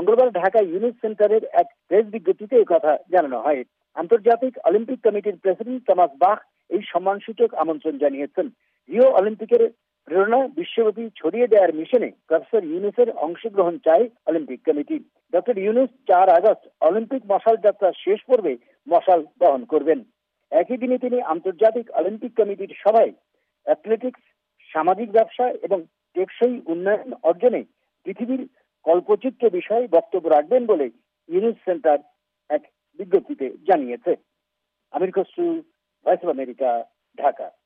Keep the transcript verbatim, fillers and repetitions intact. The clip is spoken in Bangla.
মঙ্গলবার ঢাকা ইউনুস সেন্টারের এক প্রেস বিজ্ঞপ্তিতে এই কথা জানানো হয়। আন্তর্জাতিক অলিম্পিক কমিটির প্রেসিডেন্ট টমাস বাখ এই সম্মানসূচক আমন্ত্রণ জানিয়েছেন। রিও অলিম্পিকের প্রেরণা বিশ্বব্যাপী ছড়িয়ে দেওয়ার মিশনে প্রফেসর ইউনুসের অংশগ্রহণ চায় অলিম্পিক কমিটি। ডক্টর ইউনুস চার আগস্ট অলিম্পিক মশাল যাত্রার শেষ পর্বে মশাল বহন করবেন। একই দিনে তিনি আন্তর্জাতিক অলিম্পিক কমিটির সভায় অ্যাথলেটিক্স, সামাজিক ব্যবসা এবং টেকসই উন্নয়ন অর্জনে পৃথিবীর কল্পচিত্র বিষয়ে বক্তব্য রাখবেন বলে ইউনুস সেন্টার এক বিজ্ঞপ্তিতে জানিয়েছে। Amir Khasru, voice of America, Dhaka.